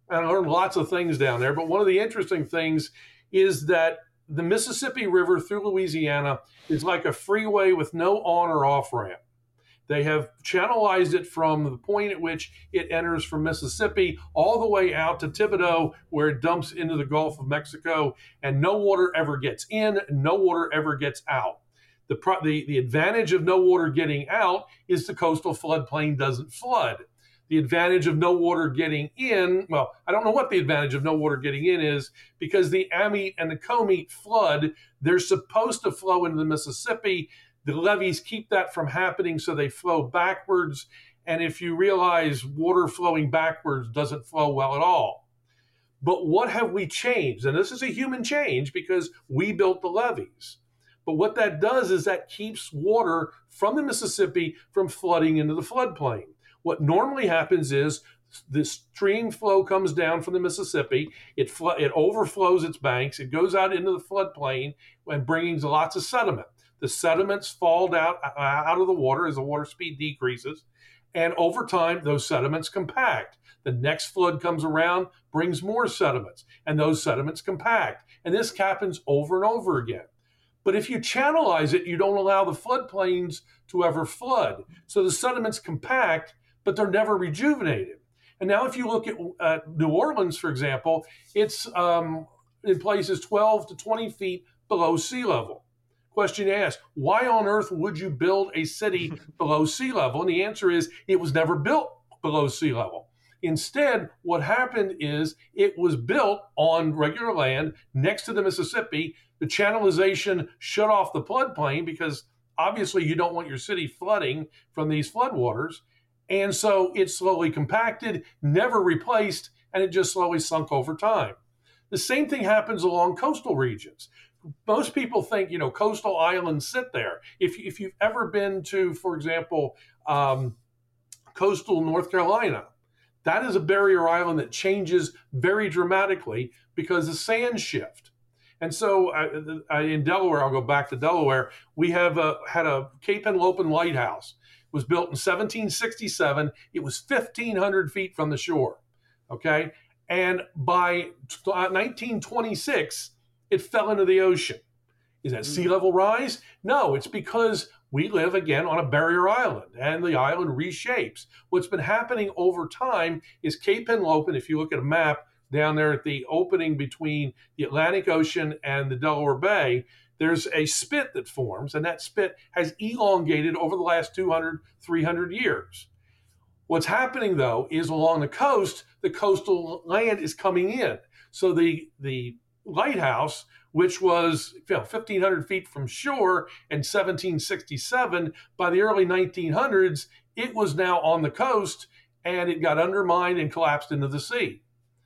and I learned lots of things down there. But one of the interesting things is that the Mississippi River through Louisiana is like a freeway with no on or off ramp. They have channelized it from the point at which it enters from Mississippi all the way out to Thibodaux, where it dumps into the Gulf of Mexico, and no water ever gets in, no water ever gets out. The, pro- the, the advantage of no water getting out is the coastal floodplain doesn't flood. The advantage of no water getting in, well, I don't know what the advantage of no water getting in is, because the Amite and the Comite flood, they're supposed to flow into the Mississippi. The levees keep that from happening, so they flow backwards. And if you realize water flowing backwards doesn't flow well at all. But what have we changed? And this is a human change because we built the levees. But what that does is that keeps water from the Mississippi from flooding into the floodplain. What normally happens is the stream flow comes down from the Mississippi, it fl- it overflows its banks, it goes out into the floodplain and brings lots of sediment. The sediments fall out, uh, out of the water as the water speed decreases, and over time, those sediments compact. The next flood comes around, brings more sediments, and those sediments compact. And this happens over and over again. But if you channelize it, you don't allow the floodplains to ever flood. So the sediments compact, but they're never rejuvenated. And now if you look at uh, New Orleans, for example, it's um, in places twelve to twenty feet below sea level. Question asked, why on earth would you build a city below sea level? And the answer is it was never built below sea level. Instead, what happened is it was built on regular land next to the Mississippi. The channelization shut off the floodplain because obviously you don't want your city flooding from these floodwaters. And so it slowly compacted, never replaced, and it just slowly sunk over time. The same thing happens along coastal regions. Most people think, you know, coastal islands sit there. If, if you've ever been to, for example, um, coastal North Carolina, that is a barrier island that changes very dramatically because the sands shift. And so uh, in Delaware, I'll go back to Delaware, we have a, had a Cape Henlopen lighthouse. It was built in seventeen sixty-seven. It was fifteen hundred feet from the shore, okay? And by nineteen twenty-six, it fell into the ocean. Is that sea level rise? No, it's because we live again on a barrier island and the island reshapes. What's been happening over time is Cape Henlopen, if you look at a map down there at the opening between the Atlantic Ocean and the Delaware Bay, there's a spit that forms, and that spit has elongated over the last two hundred, three hundred years. What's happening, though, is along the coast, the coastal land is coming in. So the, the lighthouse, which was you know, fifteen hundred feet from shore in seventeen sixty-seven, by the early nineteen hundreds, it was now on the coast, and it got undermined and collapsed into the sea.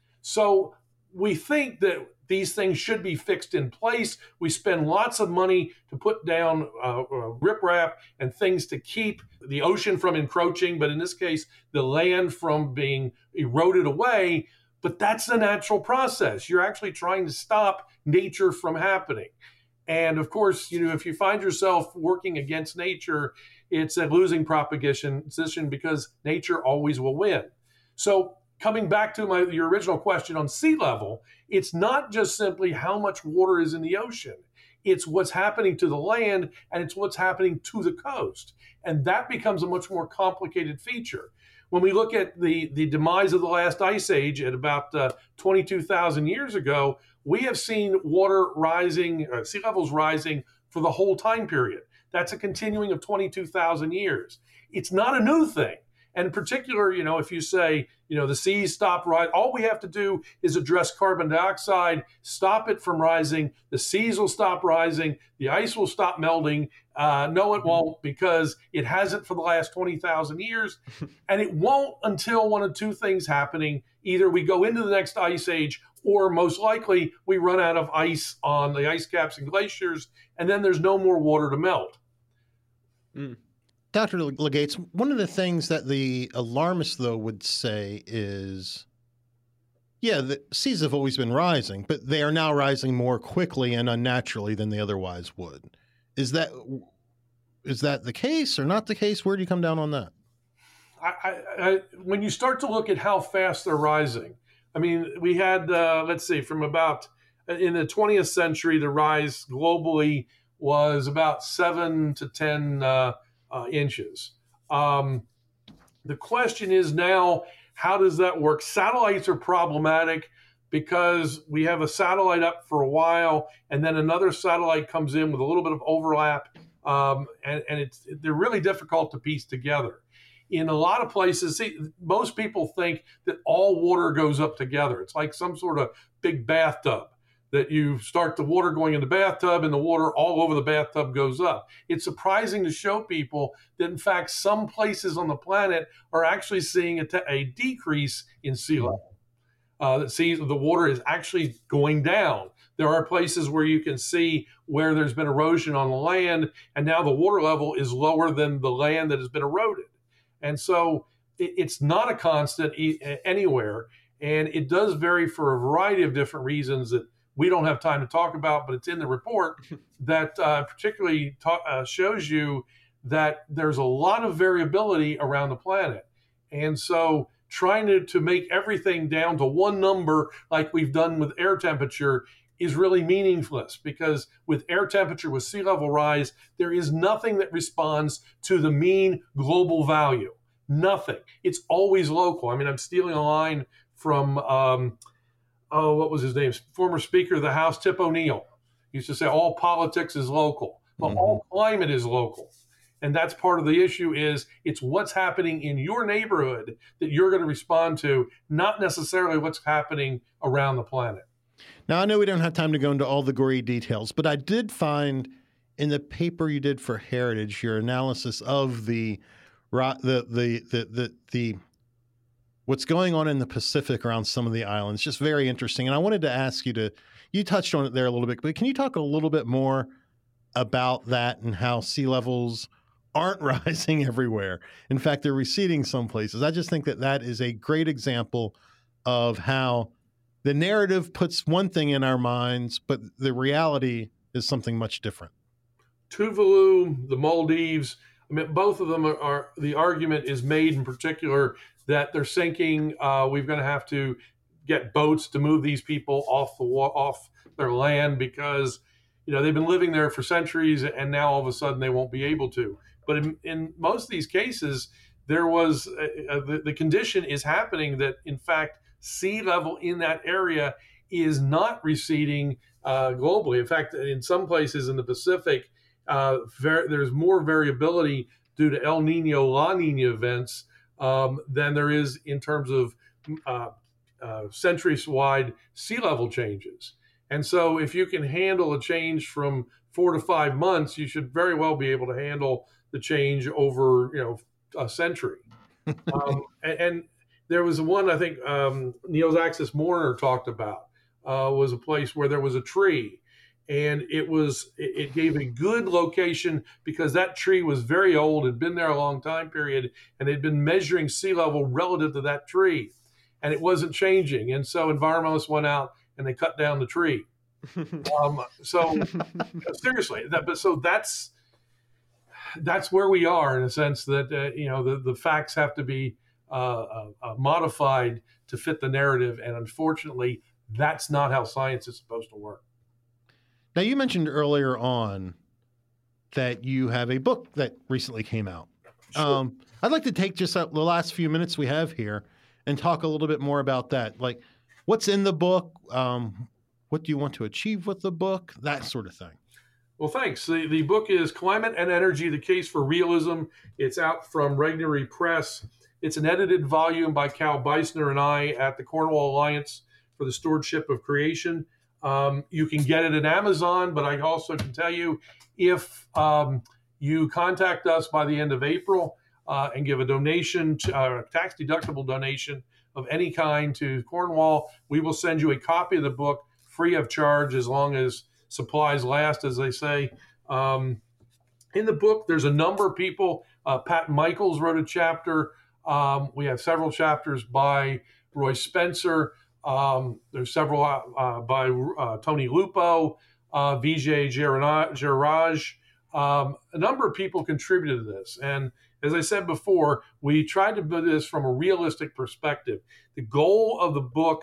So we think that these things should be fixed in place. We spend lots of money to put down uh, uh, riprap and things to keep the ocean from encroaching, but in this case, the land from being eroded away. But that's the natural process. You're actually trying to stop nature from happening. And of course, you know, if you find yourself working against nature, it's a losing proposition because nature always will win. So coming back to my your original question on sea level, it's not just simply how much water is in the ocean. It's what's happening to the land, and it's what's happening to the coast. And that becomes a much more complicated feature. When we look at the, the demise of the last ice age at about uh, twenty-two thousand years ago, we have seen water rising, uh, sea levels rising for the whole time period. That's a continuing of twenty-two thousand years. It's not a new thing. And in particular, you know, if you say, you know, the seas stop rising, all we have to do is address carbon dioxide, stop it from rising, the seas will stop rising, the ice will stop melting. Uh, no, it won't, because it hasn't for the last twenty thousand years. And it won't until one of two things happening. Either we go into the next ice age, or most likely we run out of ice on the ice caps and glaciers, and then there's no more water to melt. Mm. Doctor Legates, one of the things that the alarmists, though, would say is, yeah, the seas have always been rising, but they are now rising more quickly and unnaturally than they otherwise would. Is that is that the case or not the case? Where do you come down on that? I, I, I, when you start to look at how fast they're rising, I mean, we had, uh, let's see, from about in the twentieth century, the rise globally was about seven to ten uh, uh, inches. Um, the question is now, how does that work? Satellites are problematic because we have a satellite up for a while, and then another satellite comes in with a little bit of overlap, um, and, and it's they're really difficult to piece together. In a lot of places, see, most people think that all water goes up together. It's like some sort of big bathtub, that you start the water going in the bathtub and the water all over the bathtub goes up. It's surprising to show people that, in fact, some places on the planet are actually seeing a, te- a decrease in sea level. Uh, that sees the water is actually going down. There are places where you can see where there's been erosion on the land, and now the water level is lower than the land that has been eroded. And so it, it's not a constant e- anywhere, and it does vary for a variety of different reasons that we don't have time to talk about, but it's in the report that uh, particularly ta- uh, shows you that there's a lot of variability around the planet. And so trying to, to make everything down to one number like we've done with air temperature is really meaningless, because with air temperature, with sea level rise, there is nothing that responds to the mean global value. Nothing. It's always local. I mean, I'm stealing a line from, um, oh, what was his name? Former Speaker of the House, Tip O'Neill. He used to say all politics is local, but mm-hmm. all climate is local. And that's part of the issue is it's what's happening in your neighborhood that you're going to respond to, not necessarily what's happening around the planet. Now, I know we don't have time to go into all the gory details, but I did find in the paper you did for Heritage, your analysis of the the the the the, the what's going on in the Pacific around some of the islands, just very interesting. And I wanted to ask you to, you touched on it there a little bit, but can you talk a little bit more about that and how sea levels aren't rising everywhere? In fact, they're receding some places. I just think that that is a great example of how the narrative puts one thing in our minds, but the reality is something much different. Tuvalu, the Maldives, I mean, both of them are, are the argument is made in particular that they're sinking. Uh, we're going to have to get boats to move these people off the off their land because, you know, they've been living there for centuries and now all of a sudden they won't be able to. But in, in most of these cases, there was uh, the, the condition is happening that, in fact, sea level in that area is not receding uh, globally. In fact, in some places in the Pacific, uh, ver- there's more variability due to El Nino, La Nina events um, than there is in terms of uh, uh, centuries-wide sea level changes. And so if you can handle a change from four to five months, you should very well be able to handle the change over, you know, a century. um, and, and there was one, I think um, Niels Axis Morner talked about, uh, was a place where there was a tree. And it was it, it gave a good location because that tree was very old, had been there a long time period, and they'd been measuring sea level relative to that tree. And it wasn't changing. And so environmentalists went out and they cut down the tree. um, so seriously, that, but so that's that's where we are in a sense that, uh, you know, the, the facts have to be uh, uh, modified to fit the narrative. And unfortunately, that's not how science is supposed to work. Now, you mentioned earlier on that you have a book that recently came out. Sure. Um, I'd like to take just the last few minutes we have here and talk a little bit more about that. Like, what's in the book? Um, what do you want to achieve with the book? That sort of thing. Well, thanks. The, the book is Climate and Energy, The Case for Realism. It's out from Regnery Press. It's an edited volume by Cal Beisner and I at the Cornwall Alliance for the Stewardship of Creation. Um, you can get it at Amazon, but I also can tell you if um, you contact us by the end of April uh, and give a donation, to, uh, a tax-deductible donation of any kind to Cornwall, we will send you a copy of the book free of charge as long as supplies last, as they say. Um, in the book, there's a number of people. Uh, Pat Michaels wrote a chapter. Um, we have several chapters by Roy Spencer. Um, there's several uh, uh, by uh, Tony Lupo, uh, Vijay Jairaj, Um, a number of people contributed to this. And as I said before, we tried to put this from a realistic perspective. The goal of the book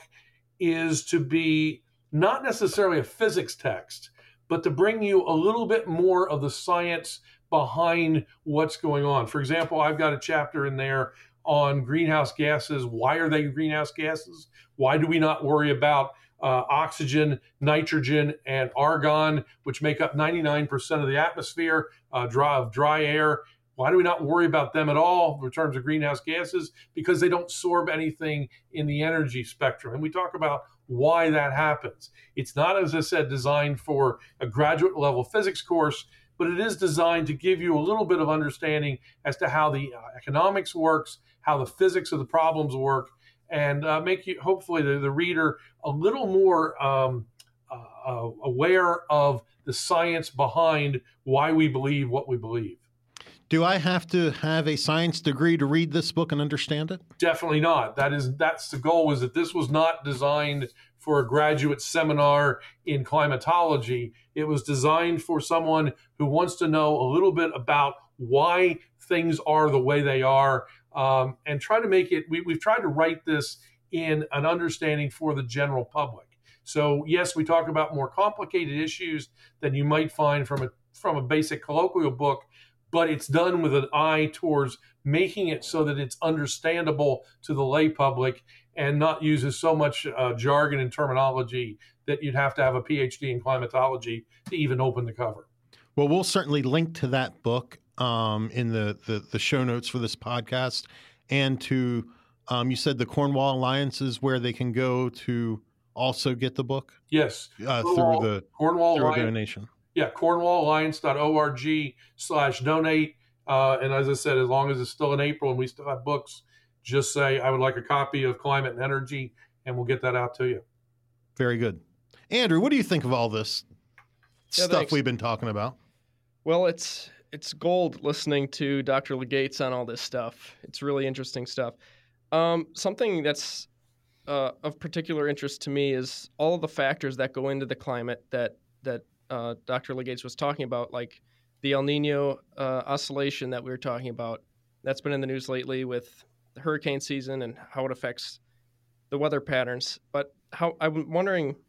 is to be not necessarily a physics text, but to bring you a little bit more of the science behind what's going on. For example, I've got a chapter in there on greenhouse gases. Why are they greenhouse gases? Why do we not worry about uh, oxygen, nitrogen, and argon, which make up ninety-nine percent of the atmosphere, uh, dry, of dry air? Why do we not worry about them at all in terms of greenhouse gases? Because they don't absorb anything in the energy spectrum. And we talk about why that happens. It's not, as I said, designed for a graduate level physics course, but it is designed to give you a little bit of understanding as to how the uh, economics works, how the physics of the problems work, and uh, make you, hopefully, the, the reader a little more um, uh, aware of the science behind why we believe what we believe. Do I have to have a science degree to read this book and understand it? Definitely not. That is, that's the goal, is that this was not designed for a graduate seminar in climatology. It was designed for someone who wants to know a little bit about why things are the way they are, um, and try to make it, we, we've tried to write this in an understanding for the general public. So yes, we talk about more complicated issues than you might find from a, from a basic colloquial book, but it's done with an eye towards making it so that it's understandable to the lay public and not uses so much uh, jargon and terminology that you'd have to have a P H D in climatology to even open the cover. Well, we'll certainly link to that book um, in the, the, the show notes for this podcast, and to, um, you said the Cornwall Alliance is where they can go to also get the book? Yes. Uh, Cornwall, through the Cornwall through Alliance. donation. Yeah, cornwall alliance dot org slash donate. Uh, and as I said, as long as it's still in April and we still have books, just say, I would like a copy of Climate and Energy, and we'll get that out to you. Very good. Andrew, what do you think of all this Yeah, stuff thanks. we've been talking about? Well, it's it's gold listening to Doctor Legates on all this stuff. It's really interesting stuff. Um, something that's uh, of particular interest to me is all of the factors that go into the climate that that uh, Doctor Legates was talking about, like the El Nino uh, oscillation that we were talking about. That's been in the news lately with the hurricane season and how it affects the weather patterns. But how I'm wondering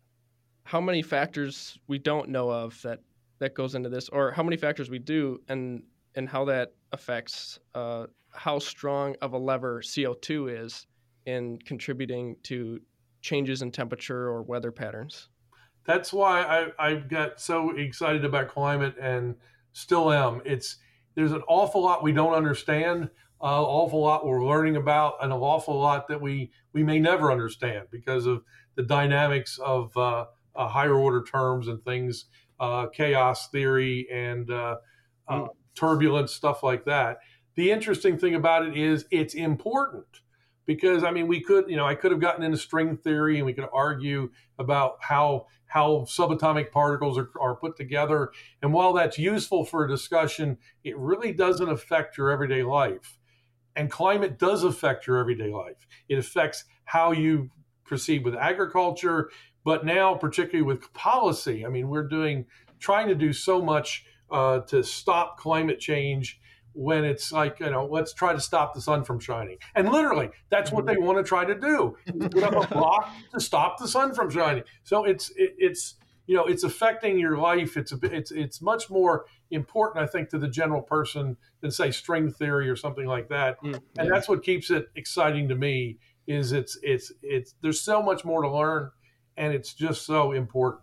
how many factors we don't know of that, that goes into this, or how many factors we do, and and how that affects uh, how strong of a lever C O two is in contributing to changes in temperature or weather patterns. That's why I, I got so excited about climate and still am. It's there's an awful lot we don't understand, an uh, awful lot we're learning about, and an awful lot that we, we may never understand because of the dynamics of uh, uh, higher order terms and things, uh, chaos theory and uh, uh, mm. turbulence, stuff like that. The interesting thing about it is it's important. Because, I mean, we could, you know, I could have gotten into string theory and we could argue about how how subatomic particles are, are put together. And while that's useful for a discussion, it really doesn't affect your everyday life. And climate does affect your everyday life. It affects how you proceed with agriculture, but now particularly with policy. I mean, we're doing, trying to do so much uh, to stop climate change, when it's like, you know, let's try to stop the sun from shining. And literally, that's what they want to try to do. Put up a block to stop the sun from shining. So it's, it, it's, you know, it's affecting your life. It's, a, it's, it's much more important, I think, to the general person than, say, string theory or something like that. Mm, yeah. And that's what keeps it exciting to me, is it's, it's, it's, there's so much more to learn, and it's just so important.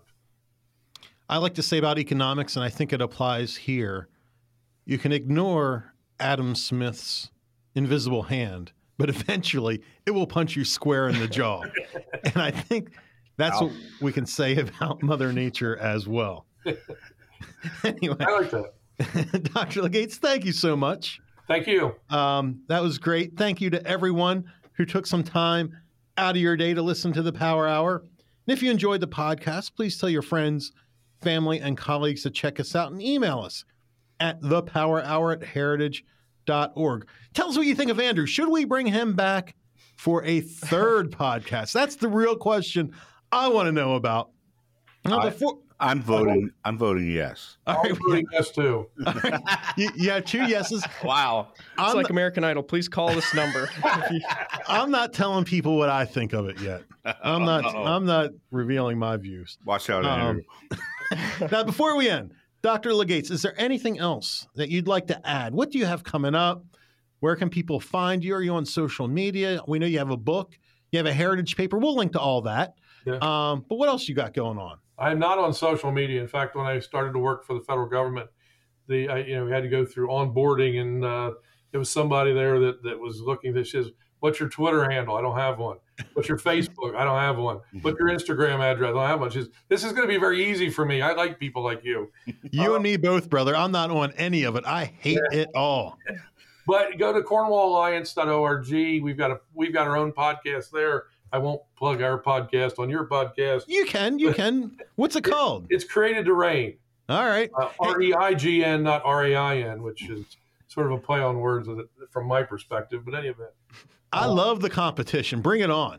I like to say about economics, and I think it applies here, you can ignore Adam Smith's invisible hand, but eventually it will punch you square in the jaw. And I think that's wow. what we can say about Mother Nature as well. Anyway, I like that. Doctor Legates, thank you so much. Thank you. Um, that was great. Thank you to everyone who took some time out of your day to listen to the Power Hour. And if you enjoyed the podcast, please tell your friends, family, and colleagues to check us out and email us at the power hour at heritage dot org. Tell us what you think of Andrew. Should we bring him back for a third podcast? That's the real question I want to know about. Now, before I'm voting. I'm voting yes. All I'm right, voting yes too. all right. You, you have two yeses. Wow. It's I'm, like not, American Idol. Please call this number. I'm not telling people what I think of it yet. I'm not. Uh-oh. I'm not revealing my views. Watch out, Um, Andrew. Now, before we end, Doctor Legates, is there anything else that you'd like to add? What do you have coming up? Where can people find you? Are you on social media? We know you have a book. You have a heritage paper. We'll link to all that. Yeah. Um, but what else you got going on? I'm not on social media. In fact, when I started to work for the federal government, the I, you know we had to go through onboarding, and uh, there was somebody there that, that was looking. That says, "What's your Twitter handle?" I don't have one. What's your Facebook? I don't have one. What's your Instagram address? I don't have one. She says, this is going to be very easy for me. I like people like you. You Uh, and me both, brother. I'm not on any of it. I hate Yeah. it all. But go to cornwall alliance dot org. We've got a we've got our own podcast there. I won't plug our podcast on your podcast. You can. You can. What's it called? It's Created to Reign. All right. Uh, R E I G N, not R A I N, which is sort of a play on words with it, from my perspective. But any event. I love the competition. Bring it on.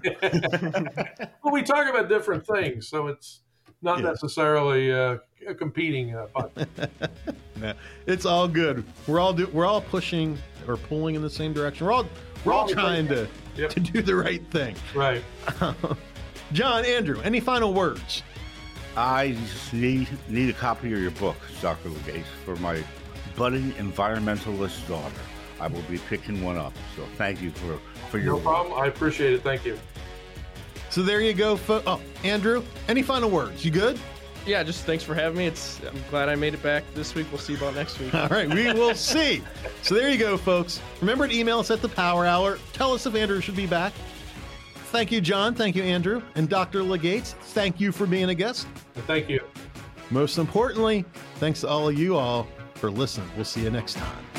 Well, we talk about different things, so it's not Yeah. necessarily uh, a competing uh, podcast. Yeah, it's all good. We're all do, we're all pushing or pulling in the same direction. We're all we're all trying to Yep. to do the right thing. Right. John, Andrew, any final words? I just need need a copy of your book, Doctor Legates, for my budding environmentalist daughter. I will be picking one up. So thank you for, for your No work. problem. I appreciate it. Thank you. So there you go. Fo- oh, Andrew, any final words? You good? Yeah, just thanks for having me. It's I'm glad I made it back this week. We'll see about next week. All right, we will see. So there you go, folks. Remember to email us at the Power Hour. Tell us if Andrew should be back. Thank you, John. Thank you, Andrew. And Doctor Legates, thank you for being a guest. And thank you. Most importantly, thanks to all of you all for listening. We'll see you next time.